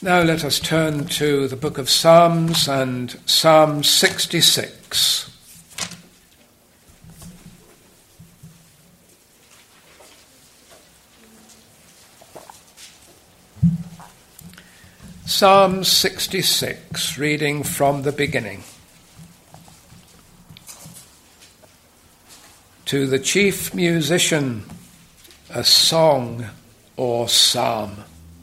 Now let us turn to the book of Psalms and Psalm 66. Psalm 66, reading from the beginning. To the chief musician, a song or psalm.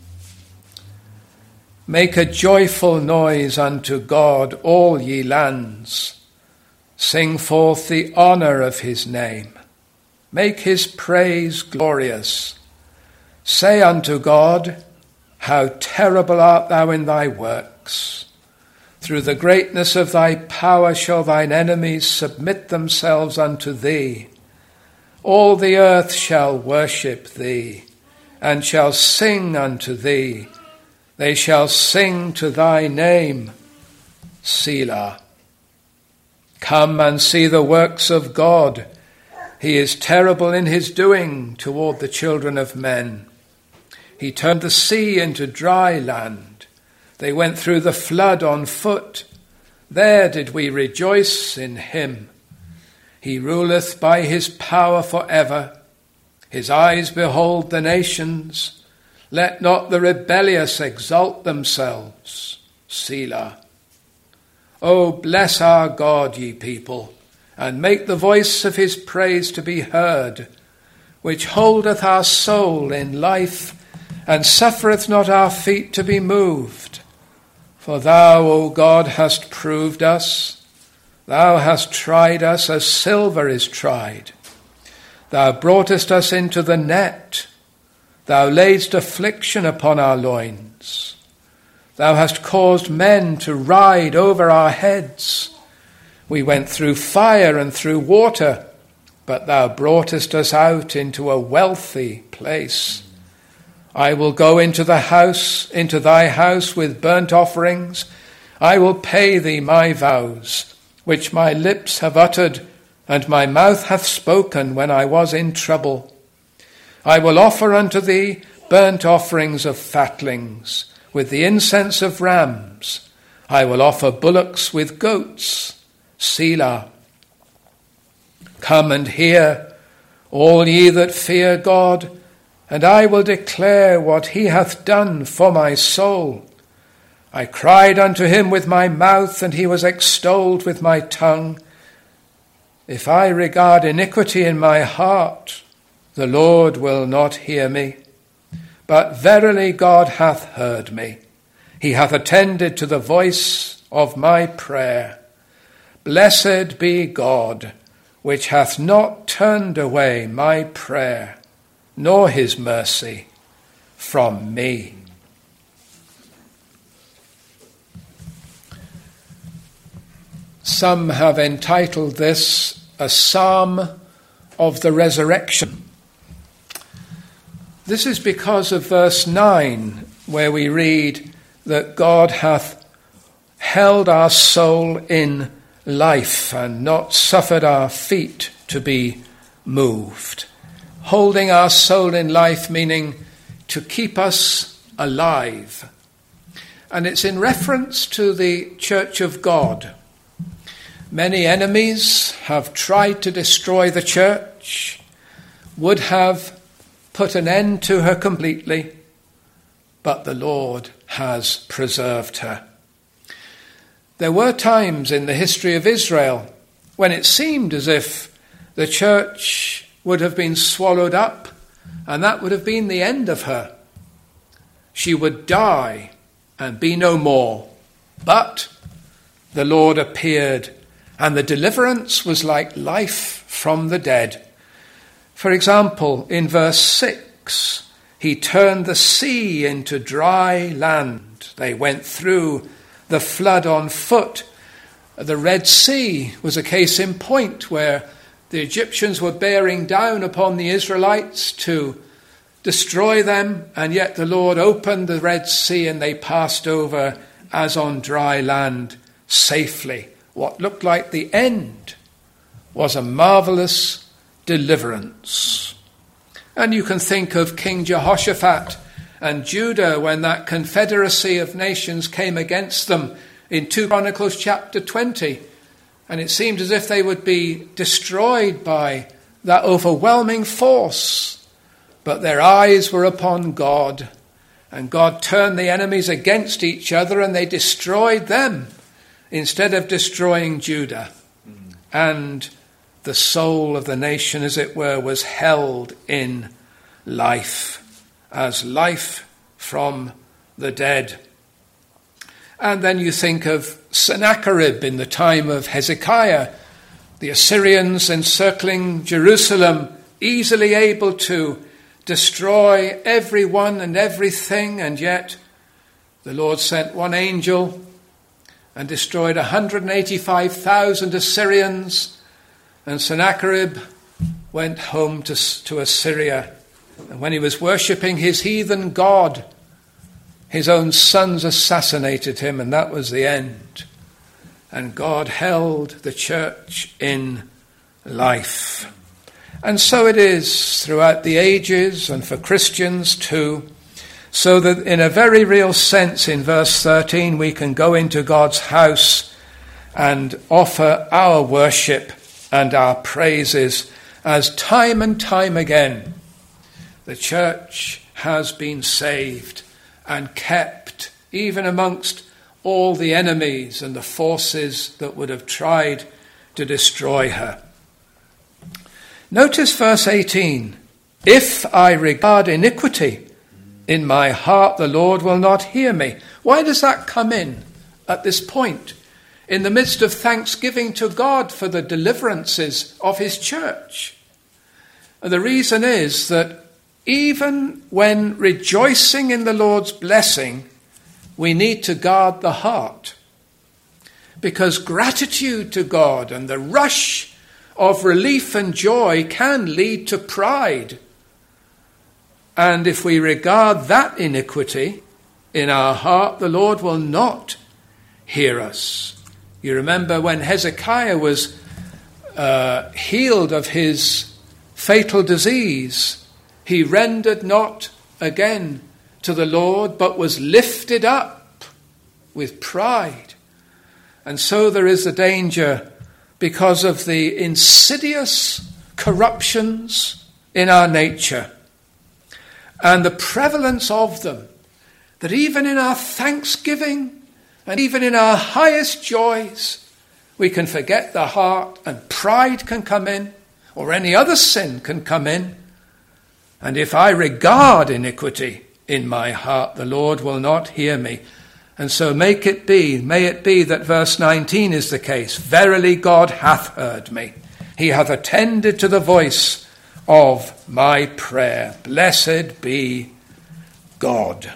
Make a joyful noise unto God, all ye lands. Sing forth the honour of his name. Make his praise glorious. Say unto God, how terrible art thou in thy works. Through the greatness of thy power shall thine enemies submit themselves unto thee. All the earth shall worship thee, and shall sing unto thee. They shall sing to thy name, Selah. Come and see the works of God. He is terrible in his doing toward the children of men. He turned the sea into dry land. They went through the flood on foot. There did we rejoice in him. He ruleth by his power forever. His eyes behold the nations. Let not the rebellious exalt themselves. Selah. O bless our God, ye people, and make the voice of his praise to be heard, which holdeth our soul in life, and suffereth not our feet to be moved. For thou, O God, hast proved us. Thou hast tried us as silver is tried. Thou broughtest us into the net. Thou laidst affliction upon our loins. Thou hast caused men to ride over our heads. We went through fire and through water, but thou broughtest us out into a wealthy place. I will go into thy house with burnt offerings. I will pay thee my vows, which my lips have uttered, and my mouth hath spoken when I was in trouble. I will offer unto thee burnt offerings of fatlings, with the incense of rams. I will offer bullocks with goats. Selah. Come and hear, all ye that fear God, and I will declare what he hath done for my soul. I cried unto him with my mouth, and he was extolled with my tongue. If I regard iniquity in my heart, the Lord will not hear me. But verily God hath heard me. He hath attended to the voice of my prayer. Blessed be God, which hath not turned away my prayer, nor his mercy from me. Some have entitled this a Psalm of the Resurrection. This is because of verse 9, where we read that God hath held our soul in life and not suffered our feet to be moved. Holding our soul in life meaning to keep us alive. And it's in reference to the Church of God. Many enemies have tried to destroy the church, would have put an end to her completely, but the Lord has preserved her. There were times in the history of Israel when it seemed as if the church would have been swallowed up, and that would have been the end of her. She would die and be no more. But the Lord appeared, and the deliverance was like life from the dead. For example, in verse 6, he turned the sea into dry land. They went through the flood on foot. The Red Sea was a case in point where the Egyptians were bearing down upon the Israelites to destroy them, and yet the Lord opened the Red Sea and they passed over as on dry land safely. What looked like the end was a marvelous deliverance. And you can think of King Jehoshaphat and Judah when that confederacy of nations came against them in 2 Chronicles chapter 20. And it seemed as if they would be destroyed by that overwhelming force. But their eyes were upon God, and God turned the enemies against each other, and they destroyed them instead of destroying Judah. And the soul of the nation, as it were, was held in life, as life from the dead. And then you think of Sennacherib in the time of Hezekiah, the Assyrians encircling Jerusalem, easily able to destroy everyone and everything, and yet the Lord sent one angel and destroyed 185,000 Assyrians, and Sennacherib went home to Assyria. And when he was worshipping his heathen god, his own sons assassinated him, and that was the end. And God held the church in life. And so it is throughout the ages, and for Christians too, so that in a very real sense, in verse 13, we can go into God's house and offer our worship and our praises, as time and time again the church has been saved and kept, even amongst all the enemies and the forces that would have tried to destroy her. Notice verse 18. If I regard iniquity in my heart, the Lord will not hear me. Why does that come in at this point, in the midst of thanksgiving to God for the deliverances of his church? And the reason is that even when rejoicing in the Lord's blessing, we need to guard the heart, because gratitude to God and the rush of relief and joy can lead to pride. And if we regard that iniquity in our heart, the Lord will not hear us. You remember when Hezekiah was healed of his fatal disease, he rendered not again to the Lord, but was lifted up with pride. And so there is a danger, because of the insidious corruptions in our nature and the prevalence of them, that even in our thanksgiving and even in our highest joys, we can forget the heart, and pride can come in, or any other sin can come in. And if I regard iniquity in my heart, the Lord will not hear me. And so may it be that verse 19 is the case. Verily God hath heard me. He hath attended to the voice of my prayer. Blessed be God.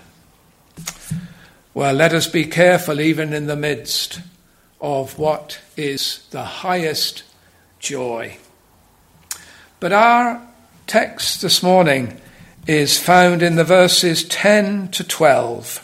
Well, let us be careful even in the midst of what is the highest joy. But our text this morning is found in the verses 10 to 12.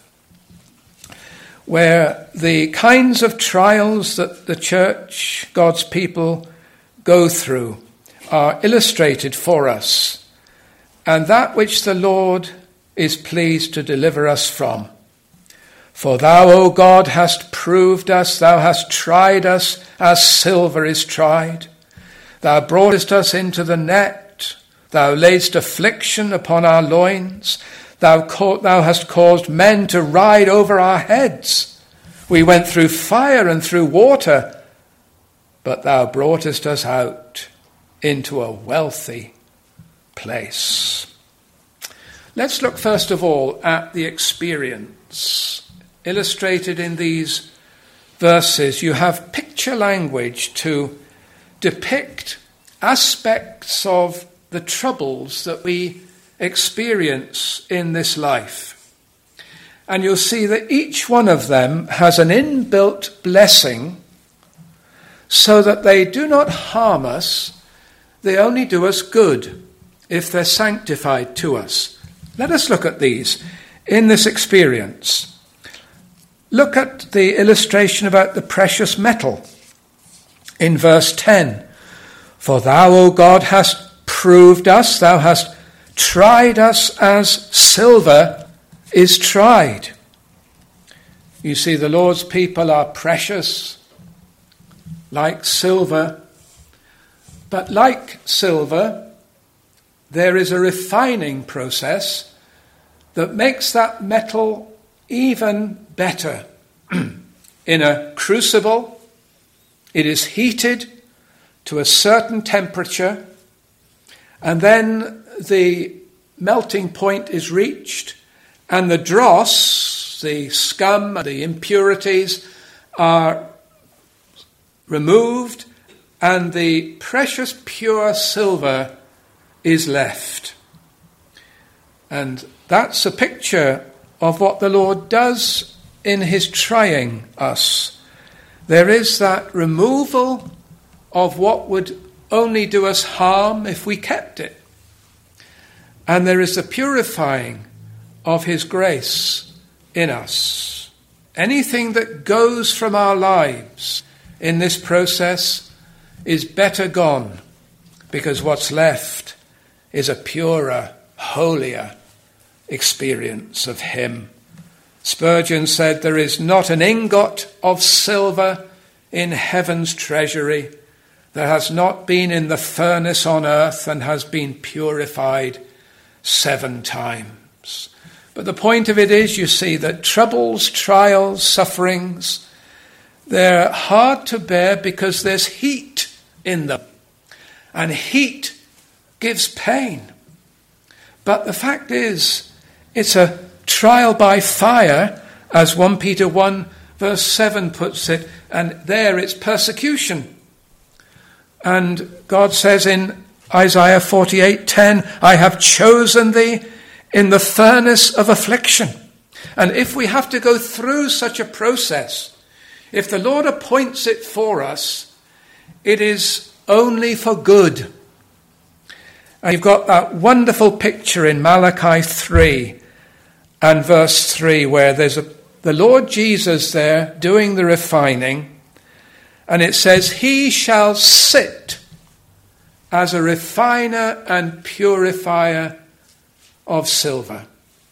Where the kinds of trials that the church, God's people, go through are illustrated for us, and that which the Lord is pleased to deliver us from. For thou, O God, hast proved us, thou hast tried us as silver is tried. Thou broughtest us into the net, thou laidst affliction upon our loins. Thou hast caused men to ride over our heads. We went through fire and through water, but thou broughtest us out into a wealthy place. Let's look first of all at the experience illustrated in these verses. You have picture language to depict aspects of the troubles that we experience in this life. And you'll see that each one of them has an inbuilt blessing, so that they do not harm us, they only do us good if they're sanctified to us. Let us look at these in this experience. Look at the illustration about the precious metal in verse 10. For thou, O God, hast proved us, thou hast tried us as silver is tried. You see, the Lord's people are precious, like silver. But like silver, there is a refining process that makes that metal even better. In a crucible, it is heated to a certain temperature, and then the melting point is reached, and the dross, the scum, the impurities are removed, and the precious pure silver is left. And that's a picture of what the Lord does in his trying us. There is that removal of what would only do us harm if we kept it. And there is the purifying of his grace in us. Anything that goes from our lives in this process is better gone, because what's left is a purer, holier experience of him. Spurgeon said, "There is not an ingot of silver in heaven's treasury that has not been in the furnace on earth and has been purified 7 times." But the point of it is, you see, that troubles, trials, sufferings, they're hard to bear because there's heat in them. And heat gives pain. But the fact is, it's a trial by fire, as 1 Peter 1 verse 7 puts it, and there it's persecution. And God says in Isaiah 48:10, "I have chosen thee in the furnace of affliction." And if we have to go through such a process, if the Lord appoints it for us, it is only for good. And you've got that wonderful picture in Malachi 3 and verse 3, where there's the Lord Jesus there doing the refining, and it says, "He shall sit as a refiner and purifier of silver."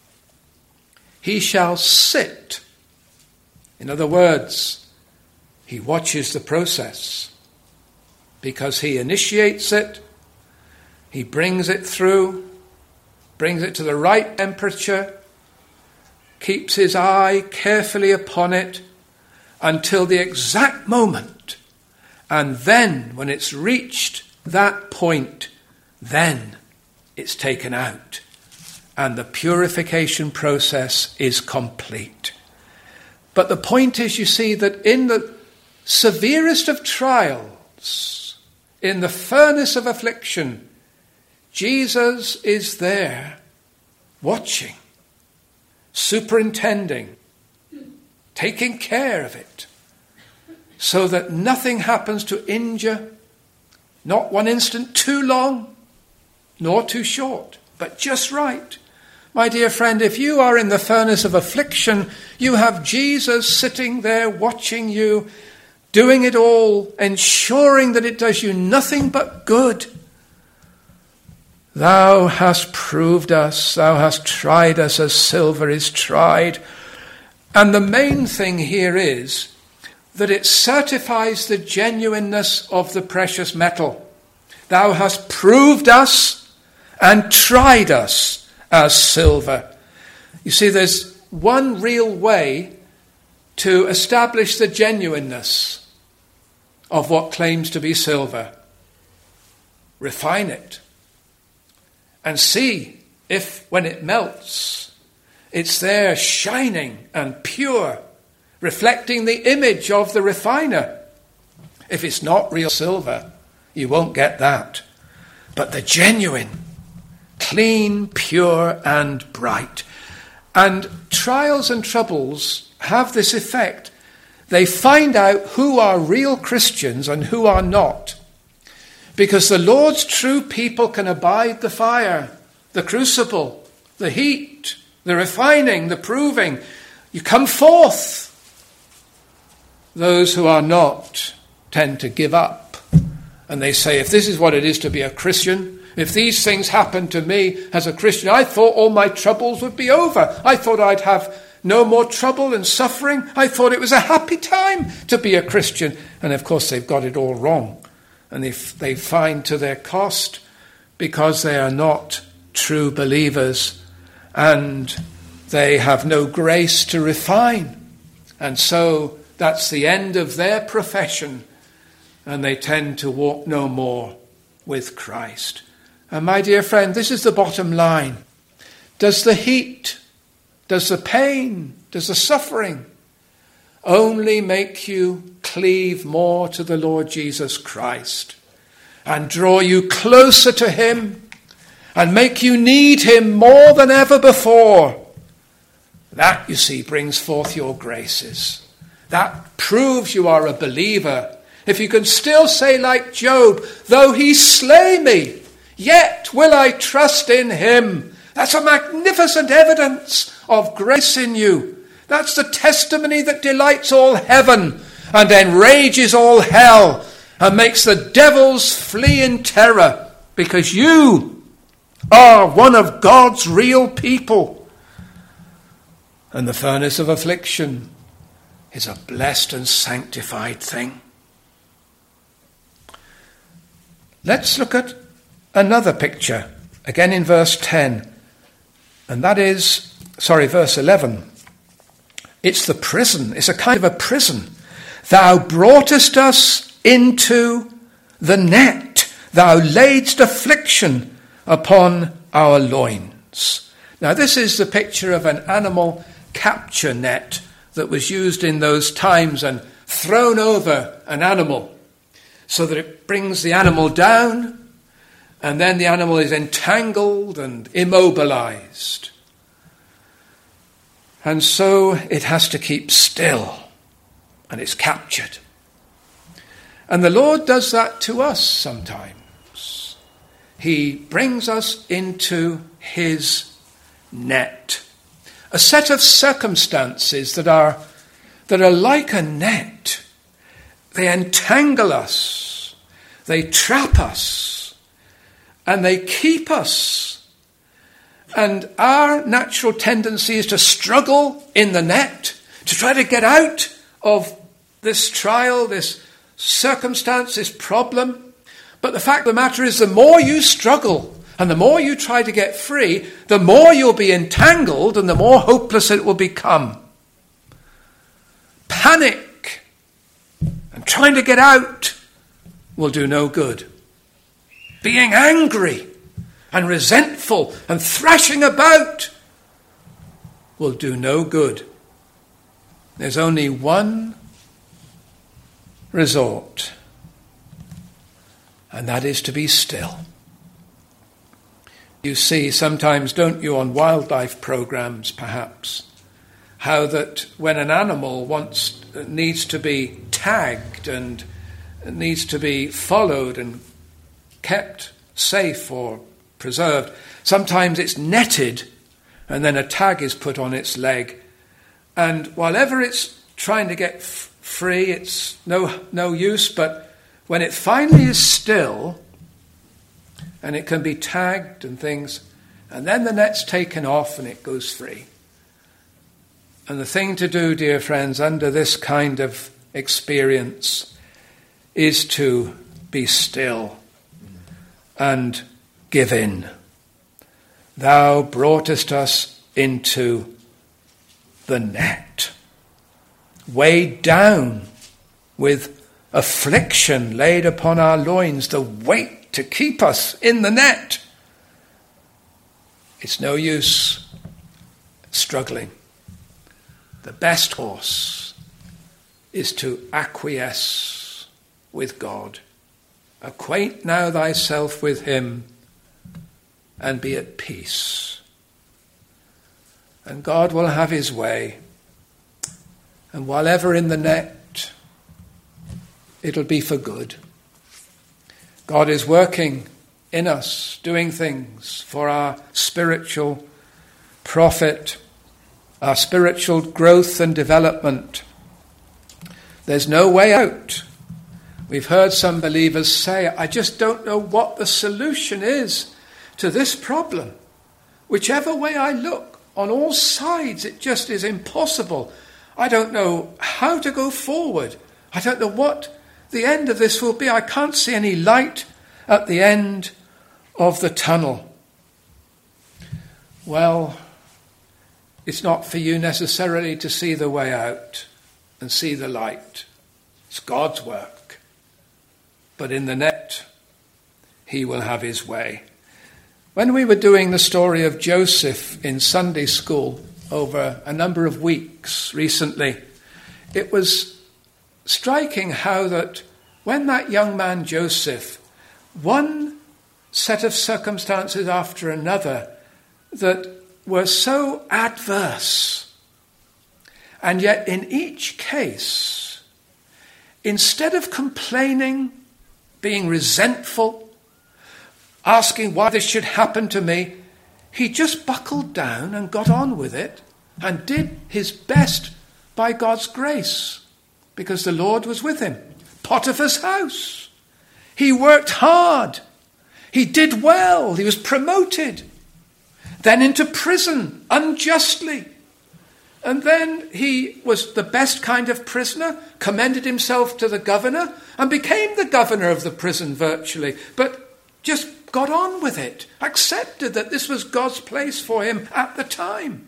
He shall sit. In other words, he watches the process, because he initiates it, he brings it through, brings it to the right temperature, keeps his eye carefully upon it until the exact moment. And then, when it's reached that point, then it's taken out. And the purification process is complete. But the point is, you see, that in the severest of trials, in the furnace of affliction, Jesus is there watching, superintending, taking care of it, so that nothing happens to injure, not one instant too long, nor too short, but just right. My dear friend, if you are in the furnace of affliction, you have Jesus sitting there watching you, doing it all, ensuring that it does you nothing but good. Thou hast proved us, thou hast tried us as silver is tried. And the main thing here is that it certifies the genuineness of the precious metal. Thou hast proved us and tried us as silver. You see, there's one real way to establish the genuineness of what claims to be silver. Refine it and see if, when it melts, it's there shining and pure, reflecting the image of the refiner. If it's not real silver, you won't get that. But the genuine, clean, pure, and bright. And trials and troubles have this effect. They find out who are real Christians and who are not. Because the Lord's true people can abide the fire, the crucible, the heat, the refining, the proving. You come forth. Those who are not tend to give up. And they say, if this is what it is to be a Christian, If these things happened to me as a Christian, I thought all my troubles would be over. I thought I'd have no more trouble and suffering. I thought it was a happy time to be a Christian. And of course they've got it all wrong. And they find to their cost, because they are not true believers and they have no grace to refine. And so that's the end of their profession, and they tend to walk no more with Christ. And my dear friend, this is the bottom line. Does the heat, does the pain, does the suffering only make you cleave more to the Lord Jesus Christ and draw you closer to him and make you need him more than ever before? That, you see, brings forth your graces. That proves you are a believer. If you can still say like Job, though he slay me, yet will I trust in him. That's a magnificent evidence of grace in you. That's the testimony that delights all heaven and enrages all hell and makes the devils flee in terror, because you are one of God's real people. And the furnace of affliction is a blessed and sanctified thing. Let's look at another picture, again in verse 10. And that is, verse 11. It's the prison. It's a kind of a prison. Thou broughtest us into the net. Thou laidst affliction upon our loins. Now this is the picture of an animal capture net that was used in those times and thrown over an animal so that it brings the animal down, and then the animal is entangled and immobilized. And so it has to keep still, and it's captured. And the Lord does that to us sometimes. He brings us into his net. A set of circumstances that are like a net. They entangle us, they trap us, and they keep us. And our natural tendency is to struggle in the net, to try to get out of this trial, this circumstance, this problem. But the fact of the matter is, the more you struggle and the more you try to get free, the more you'll be entangled and the more hopeless it will become. Panic and trying to get out will do no good. Being angry and resentful and thrashing about will do no good. There's only one resort, and that is to be still. You see sometimes, don't you, on wildlife programs perhaps, how that when an animal needs to be tagged and needs to be followed and kept safe or preserved, sometimes it's netted and then a tag is put on its leg, and while it's trying to get free, it's no use. But when it finally is still and it can be tagged and things, and then the net's taken off and it goes free. And the thing to do, dear friends, under this kind of experience is to be still and give in. Thou broughtest us into the net, weighed down with affliction laid upon our loins, the weight to keep us in the net. It's no use struggling. The best course is to acquiesce with God. Acquaint now thyself with him and be at peace. And God will have his way. And while ever in the net, it'll be for good. God is working in us, doing things for our spiritual profit, our spiritual growth and development. There's no way out. We've heard some believers say, I just don't know what the solution is to this problem. Whichever way I look, on all sides, it just is impossible. I don't know how to go forward. I don't know what the end of this will be. I can't see any light at the end of the tunnel. Well, it's not for you necessarily to see the way out and see the light. It's God's work. But in the net, he will have his way. When we were doing the story of Joseph in Sunday school over a number of weeks recently, it was striking how that when that young man Joseph, one set of circumstances after another that were so adverse, and yet in each case, instead of complaining, being resentful, asking why this should happen to me, he just buckled down and got on with it and did his best by God's grace because the Lord was with him. Potiphar's house. He worked hard. He did well. He was promoted. Then into prison unjustly. And then he was the best kind of prisoner, commended himself to the governor and became the governor of the prison virtually, but just got on with it, accepted that this was God's place for him at the time.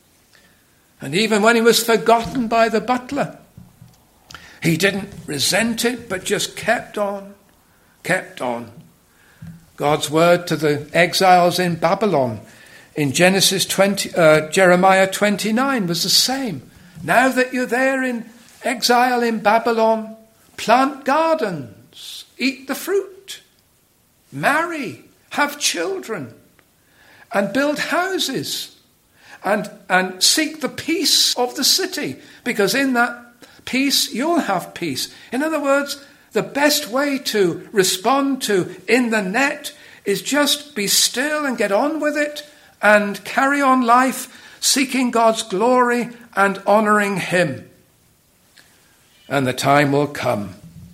And even when he was forgotten by the butler, he didn't resent it, but just kept on, kept on. God's word to the exiles in Babylon in Jeremiah 29 was the same. Now that you're there in exile in Babylon, plant gardens, eat the fruit, marry, have children, and build houses, and seek the peace of the city, because in that peace you'll have peace. In other words, the best way to respond to in the net is just be still and get on with it and carry on life, seeking God's glory and honouring him. And the time will come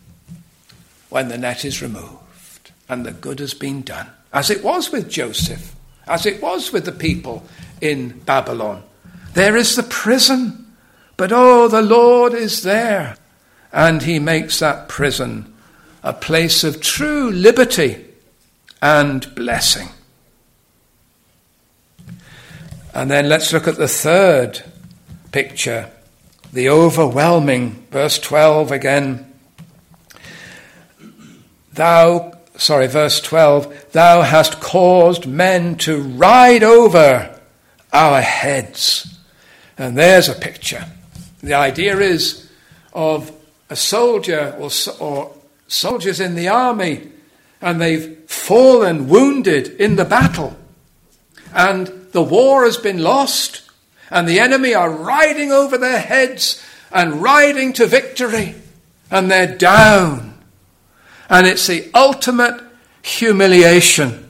when the net is removed and the good has been done, as it was with Joseph, as it was with the people in Babylon. There is the prison, but oh, the Lord is there, and he makes that prison a place of true liberty and blessing. And then let's look at the third picture, the overwhelming, verse 12 again. Verse 12, thou hast caused men to ride over our heads. And there's a picture. The idea is of a soldier or soldiers in the army, and they've fallen wounded in the battle. And the war has been lost, and the enemy are riding over their heads and riding to victory, and they're down. And it's the ultimate humiliation.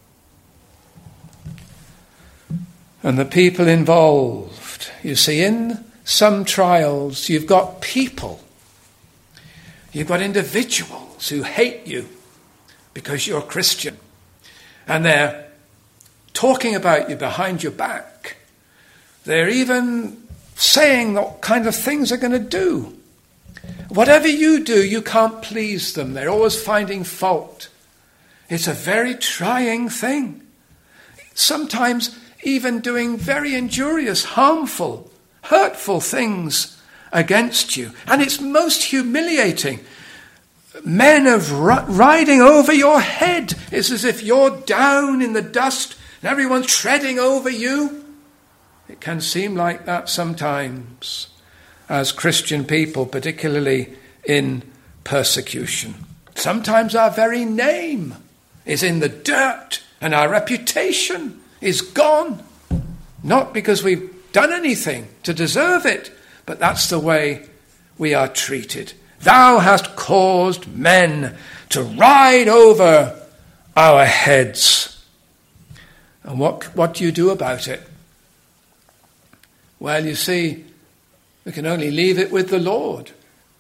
And the people involved, you see, in some trials, you've got people, you've got individuals who hate you because you're Christian, and they're talking about you behind your back. They're even saying what kind of things they're going to do. Whatever you do, you can't please them. They're always finding fault. It's a very trying thing. Sometimes even doing very injurious, harmful, hurtful things against you. And it's most humiliating. Men of riding over your head. It's as if you're down in the dust and everyone's treading over you. It can seem like that sometimes as Christian people, particularly in persecution. Sometimes our very name is in the dirt and our reputation is gone. Not because we've done anything to deserve it, but that's the way we are treated. Thou hast caused men to ride over our heads. And what do you do about it? Well, you see, we can only leave it with the Lord.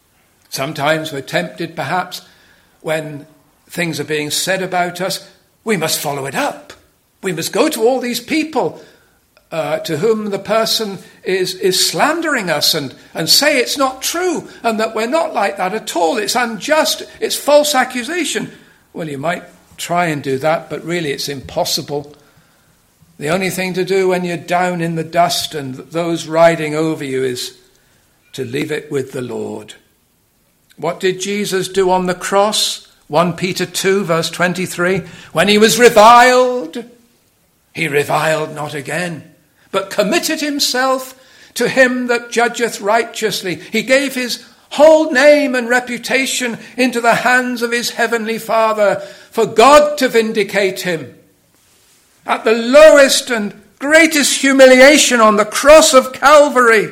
Sometimes we're tempted, perhaps, when things are being said about us, we must follow it up. We must go to all these people to whom the person is slandering us and say it's not true and that we're not like that at all. It's unjust. It's false accusation. Well, you might try and do that, but really it's impossible. The only thing to do when you're down in the dust and those riding over you is to leave it with the Lord. What did Jesus do on the cross? 1 Peter 2, verse 23. When he was reviled, he reviled not again, but committed himself to him that judgeth righteously. He gave his whole name and reputation into the hands of his heavenly Father for God to vindicate him. At the lowest and greatest humiliation on the cross of Calvary,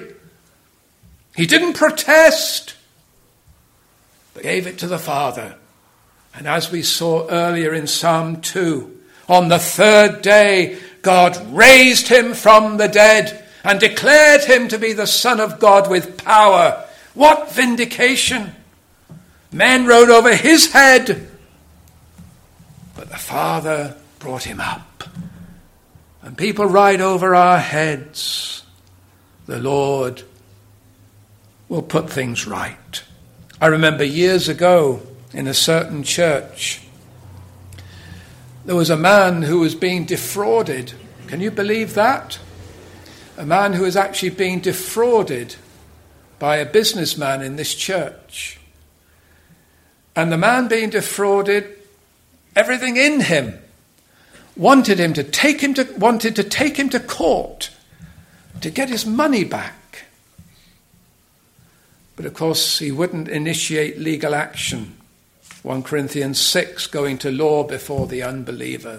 he didn't protest, but gave it to the Father. And as we saw earlier in Psalm 2, on the third day, God raised him from the dead and declared him to be the Son of God with power. What vindication! Men rode over his head, but the Father brought him up. And people ride over our heads. The Lord will put things right. I remember years ago in a certain church, there was a man who was being defrauded. Can you believe that? A man who was actually being defrauded by a businessman in this church. And the man being defrauded, everything in him wanted to take him to court to get his money back. But of course he wouldn't initiate legal action. 1 Corinthians 6, going to law before the unbeliever.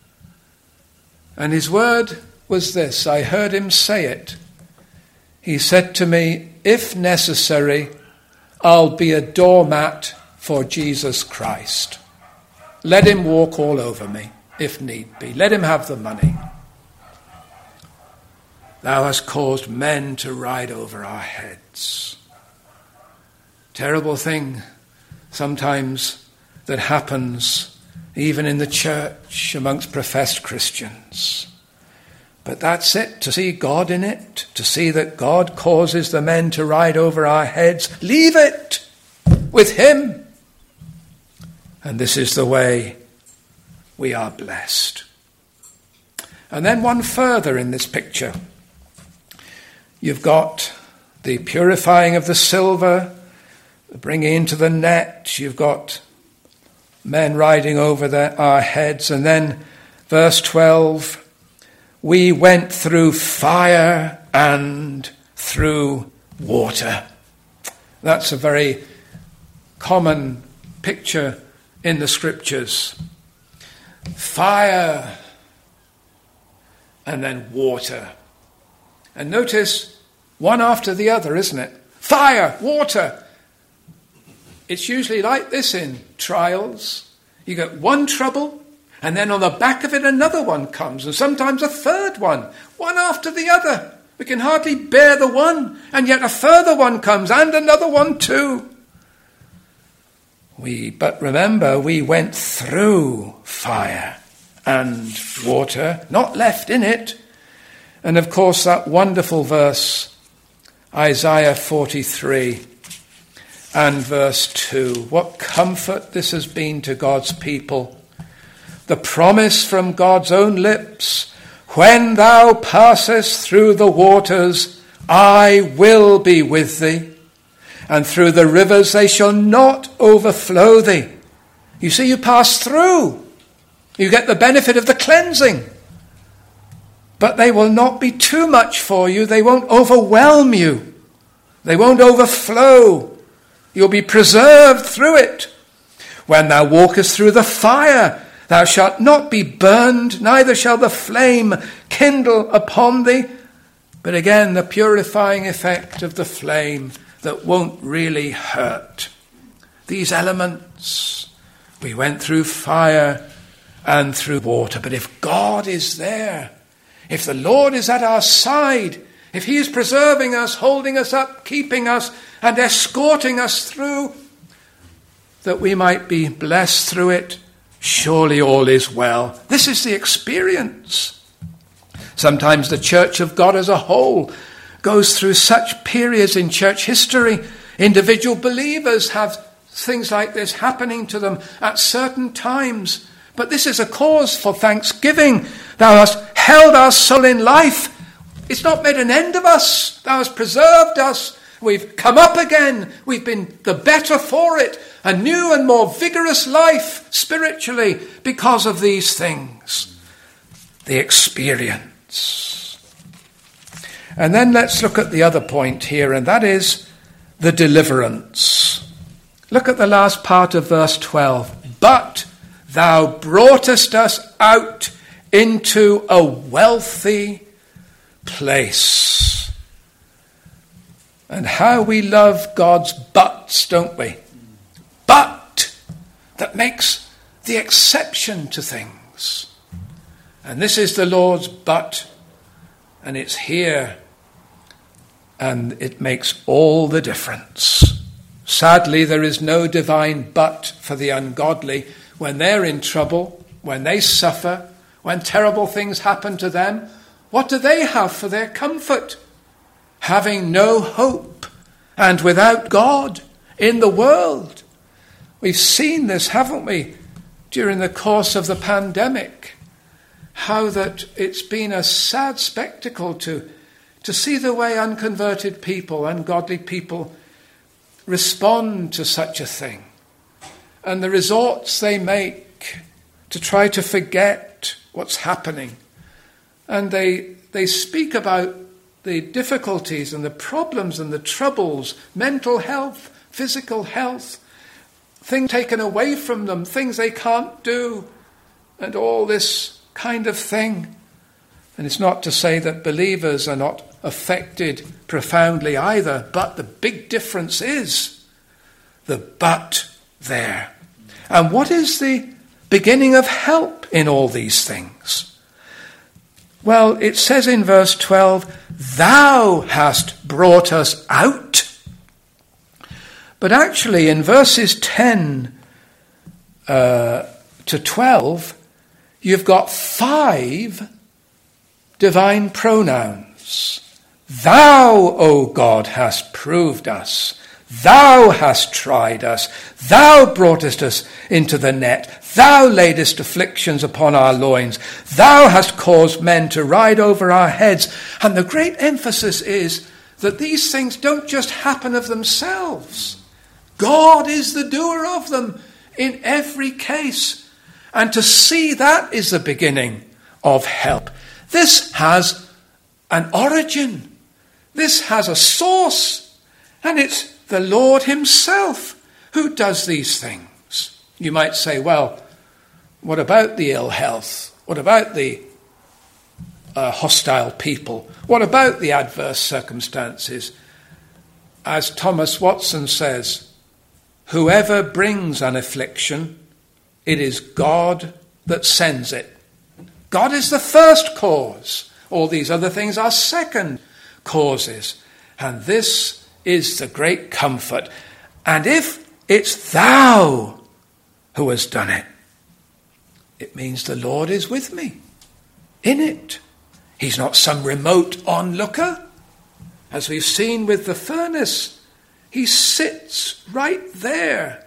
And his word was this, I heard him say it. He said to me, if necessary, I'll be a doormat for Jesus Christ. Let him walk all over me, if need be. Let him have the money. Thou hast caused men to ride over our heads. Terrible thing sometimes that happens even in the church amongst professed Christians. But that's it, to see God in it, to see that God causes the men to ride over our heads. Leave it with him. And this is the way we are blessed. And then one further in this picture. You've got the purifying of the silver, the bringing into the net. You've got men riding over our heads. And then verse 12, we went through fire and through water. That's a very common picture in the scriptures. Fire and then water. And notice one after the other, isn't it? Fire, water. It's usually like this in trials. You get one trouble, and then on the back of it another one comes, and sometimes a third one after the other. We can hardly bear the one, and yet a further one comes, and another one too. But remember, we went through fire and water, not left in it. And of course that wonderful verse, Isaiah 43 and verse 2. What comfort this has been to God's people. The promise from God's own lips, when thou passest through the waters, I will be with thee, and through the rivers they shall not overflow thee. You see, you pass through. You get the benefit of the cleansing. But they will not be too much for you. They won't overwhelm you. They won't overflow. You'll be preserved through it. When thou walkest through the fire, thou shalt not be burned, neither shall the flame kindle upon thee. But again, the purifying effect of the flame that won't really hurt. These elements, we went through fire and through water. But if God is there, if the Lord is at our side, if he is preserving us, holding us up, keeping us, and escorting us through, that we might be blessed through it, surely all is well. This is the experience. Sometimes the church of God as a whole goes through such periods in church history. Individual believers have things like this happening to them at certain times. But this is a cause for thanksgiving. Thou hast held our soul in life. It's not made an end of us. Thou hast preserved us. We've come up again. We've been the better for it. A new and more vigorous life spiritually because of these things. The experience. And then let's look at the other point here, and that is the deliverance. Look at the last part of verse 12. But thou broughtest us out into a wealthy place. And how we love God's buts, don't we? But that makes the exception to things. And this is the Lord's but, and it's here, and it makes all the difference. Sadly, there is no divine but for the ungodly. When they're in trouble, when they suffer, when terrible things happen to them, what do they have for their comfort? Having no hope and without God in the world. We've seen this, haven't we, during the course of the pandemic, how that it's been a sad spectacle to see the way unconverted people, ungodly people, respond to such a thing, and the resorts they make to try to forget what's happening. And they speak about the difficulties and the problems and the troubles, mental health, physical health, things taken away from them, things they can't do, and all this kind of thing. And it's not to say that believers are not affected profoundly either, but the big difference is the but there. And what is the beginning of help in all these things? Well, it says in verse 12, thou hast brought us out. But actually in verses 10 to 12, you've got 5 divine pronouns. Thou, O God, hast proved us. Thou hast tried us. Thou broughtest us into the net. Thou laidest afflictions upon our loins. Thou hast caused men to ride over our heads. And the great emphasis is that these things don't just happen of themselves. God is the doer of them in every case. And to see that is the beginning of help. This has an origin. This has a source. And it's the Lord himself who does these things. You might say, well, what about the ill health? What about the hostile people? What about the adverse circumstances? As Thomas Watson says, whoever brings an affliction, it is God that sends it. God is the first cause. All these other things are second causes. And this is the great comfort. And if it's thou who has done it, it means the Lord is with me in it. He's not some remote onlooker. As we've seen with the furnace, he sits right there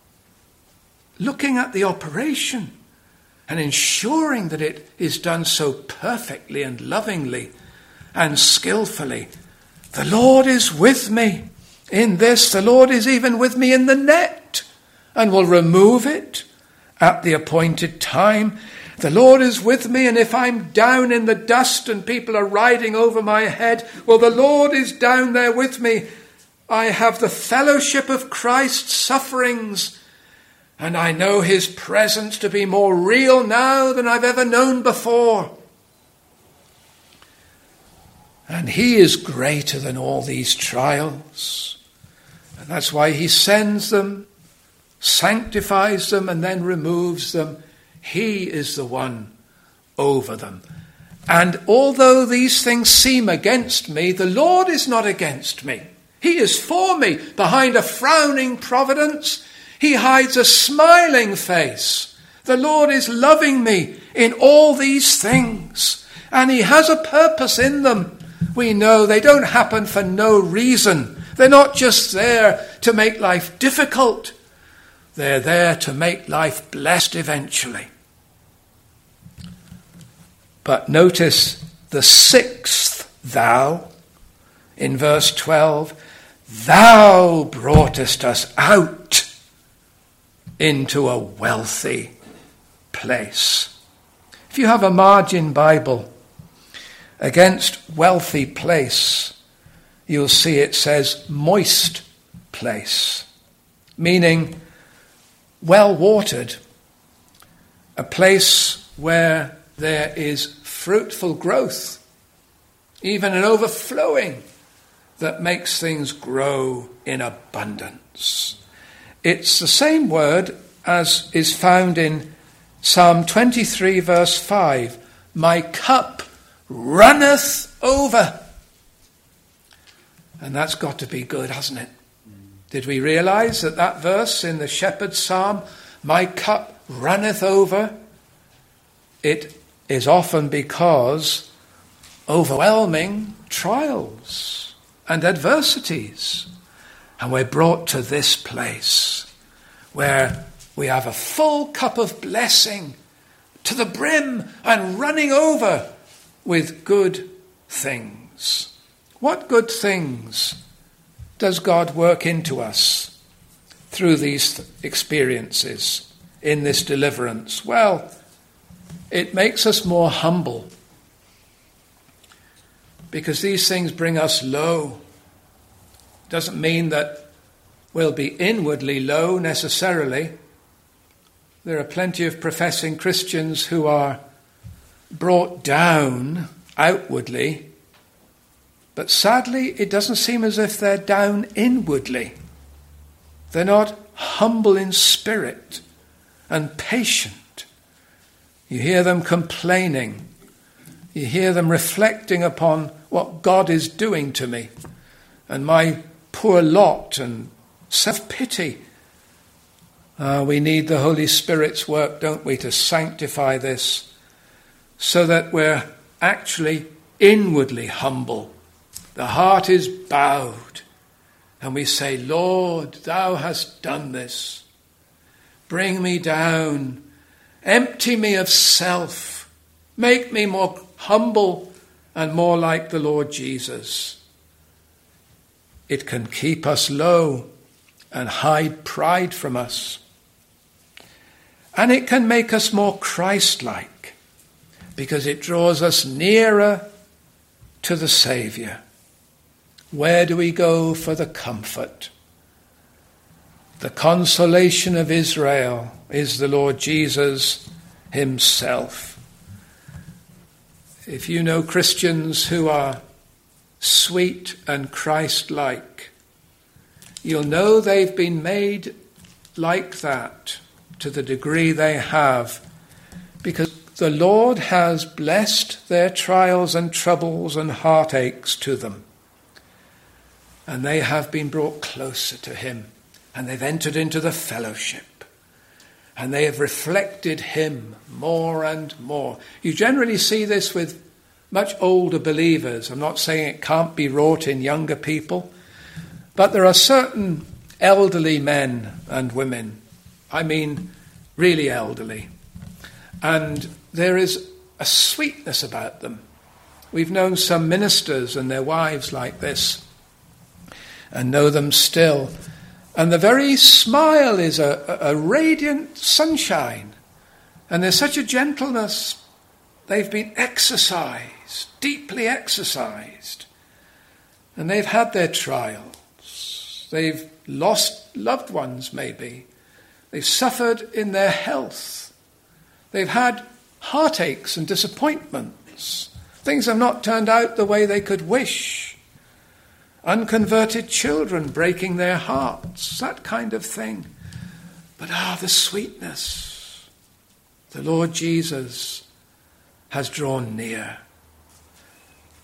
looking at the operation and ensuring that it is done so perfectly and lovingly and skillfully. The Lord is with me in this. The Lord is even with me in the net and will remove it at the appointed time. The Lord is with me, and if I'm down in the dust and people are riding over my head, well, the Lord is down there with me. I have the fellowship of Christ's sufferings, and I know his presence to be more real now than I've ever known before. And he is greater than all these trials. And that's why he sends them, sanctifies them, and then removes them. He is the one over them. And although these things seem against me, the Lord is not against me. He is for me. Behind a frowning providence, he hides a smiling face. The Lord is loving me in all these things, and he has a purpose in them. We know they don't happen for no reason. They're not just there to make life difficult. They're there to make life blessed eventually. But notice the sixth thou in verse 12. Thou broughtest us out into a wealthy place. If you have a margin Bible, against wealthy place, you'll see it says moist place, meaning well watered, a place where there is fruitful growth, even an overflowing that makes things grow in abundance. It's the same word as is found in Psalm 23 verse 5. My cup runneth over. And that's got to be good, hasn't it? Did we realize that verse in the Shepherd's Psalm, my cup runneth over? It is often because overwhelming trials and adversities. And we're brought to this place where we have a full cup of blessing to the brim and running over with good things. What good things does God work into us through these experiences in this deliverance? Well, it makes us more humble, because these things bring us low. Doesn't mean that we'll be inwardly low necessarily. There are plenty of professing Christians who are brought down outwardly, but sadly it doesn't seem as if they're down inwardly. They're not humble in spirit and patient. You hear them complaining. You hear them reflecting upon what God is doing to me and my poor lot and self-pity. We need the Holy Spirit's work, don't we, to sanctify this so that we're actually inwardly humble. The heart is bowed and we say, Lord, thou hast done this. Bring me down. Empty me of self. Make me more humble and more like the Lord Jesus. It can keep us low and hide pride from us. And it can make us more Christ-like because it draws us nearer to the Saviour. Where do we go for the comfort? The consolation of Israel is the Lord Jesus himself. If you know Christians who are sweet and Christ-like, you'll know they've been made like that to the degree they have, because the Lord has blessed their trials and troubles and heartaches to them. And they have been brought closer to him. And they've entered into the fellowship. And they have reflected him more and more. You generally see this with much older believers. I'm not saying it can't be wrought in younger people. But there are certain elderly men and women. I mean, really elderly. And there is a sweetness about them. We've known some ministers and their wives like this. And know them still. And the very smile is a radiant sunshine. And there's such a gentleness. They've been exercised, deeply exercised. And they've had their trials. They've lost loved ones, maybe. They've suffered in their health. They've had heartaches and disappointments. Things have not turned out the way they could wish. Unconverted children breaking their hearts, that kind of thing. But the sweetness. The Lord Jesus has drawn near.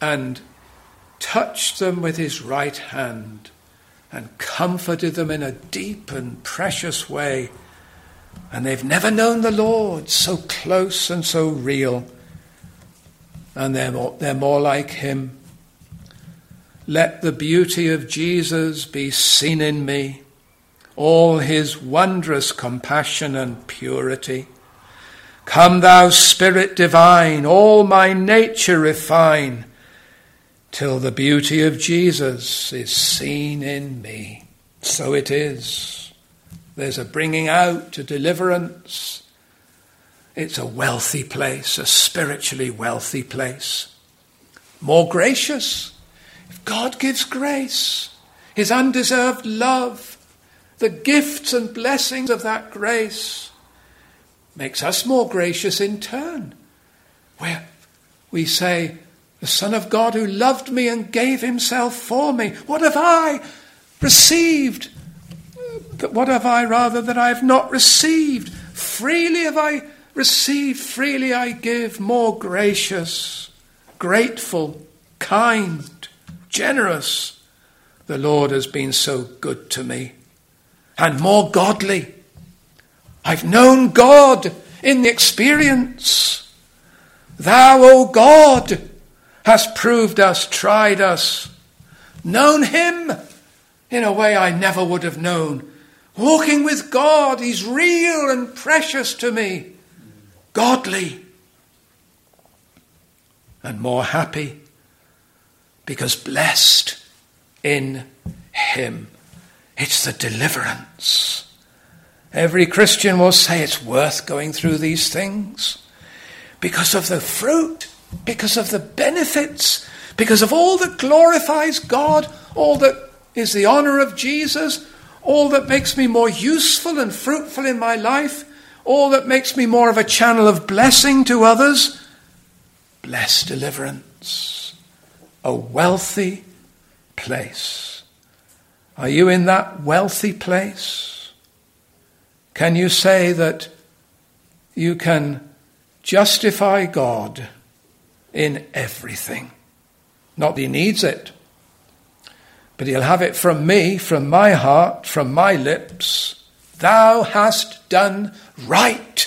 and touched them with his right hand and comforted them in a deep and precious way. And they've never known the Lord so close and so real. And they're more like him. Let the beauty of Jesus be seen in me, all his wondrous compassion and purity. Come thou Spirit divine, all my nature refine, till the beauty of Jesus is seen in me. So it is. There's a bringing out, a deliverance. It's a wealthy place, a spiritually wealthy place. More gracious. If God gives grace, his undeserved love, the gifts and blessings of that grace, makes us more gracious in turn. Where we say, the Son of God who loved me and gave himself for me. What have I received? What have I rather that I have not received? Freely have I received, freely I give. More gracious, grateful, kind, generous. The Lord has been so good to me. And more godly. I've known God in the experience. Thou, O God, hast proved us, tried us, known him in a way I never would have known. Walking with God, he's real and precious to me. Godly. And more happy, because blessed in him. It's the deliverance. Every Christian will say it's worth going through these things because of the fruit, because of the benefits, because of all that glorifies God, all that is the honor of Jesus, all that makes me more useful and fruitful in my life, all that makes me more of a channel of blessing to others. Blessed deliverance, a wealthy place. Are you in that wealthy place? Can you say that you can justify God in everything? Not that he needs it, but he'll have it from me, from my heart, from my lips. Thou hast done right.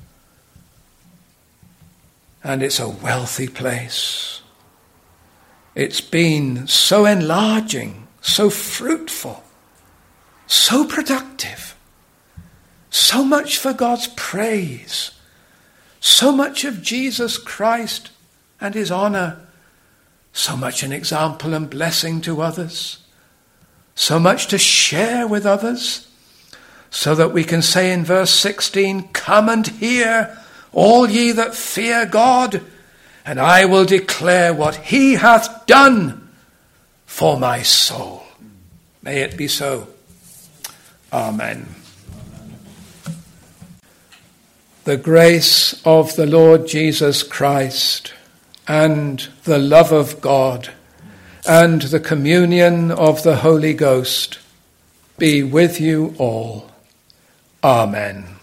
And it's a wealthy place. It's been so enlarging, so fruitful, so productive, so much for God's praise, so much of Jesus Christ and his honor, so much an example and blessing to others, so much to share with others, so that we can say in verse 16, come and hear, all ye that fear God, and I will declare what he hath done for my soul. May it be so. Amen. The grace of the Lord Jesus Christ and the love of God and the communion of the Holy Ghost be with you all. Amen.